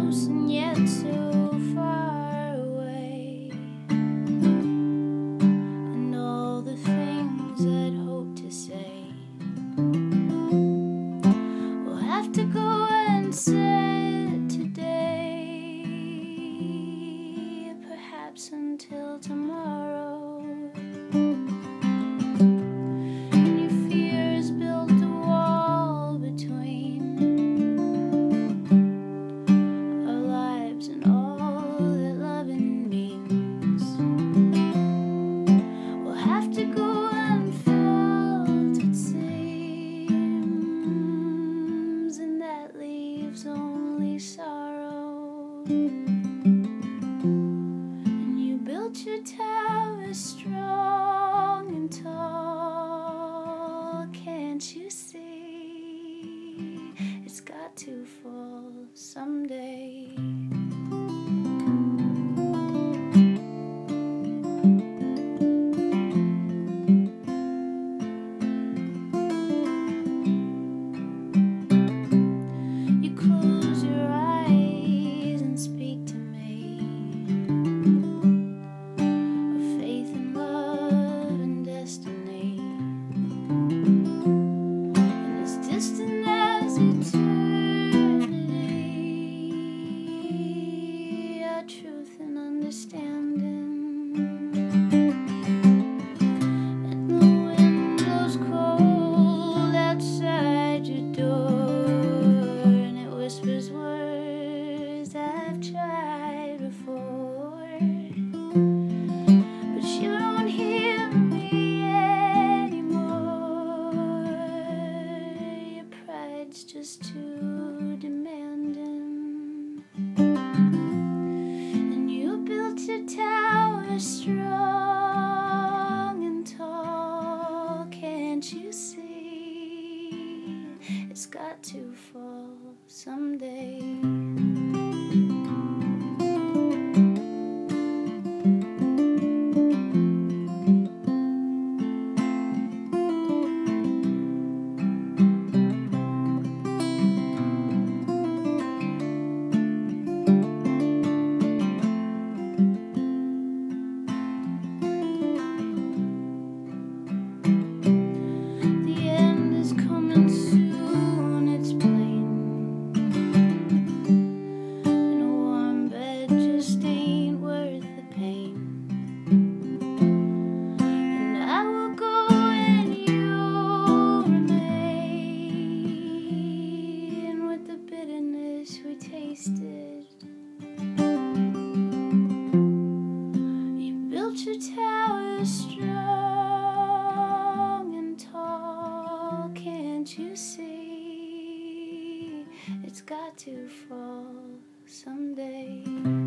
close and yet so far away, and all the things I'd hoped to say will have to go unsaid today, perhaps until tomorrow. Only sorrow, and you built your tower strong and tall. Can't you see it's got to fall someday? Truth and understanding, and the wind blows cold outside your door, and it whispers words I've tried before, but you don't hear me anymore. Your pride's just too demanding. Your tower strong and tall. Can't you see it's got to fall someday? You built your tower strong and tall. Can't you see it's got to fall someday?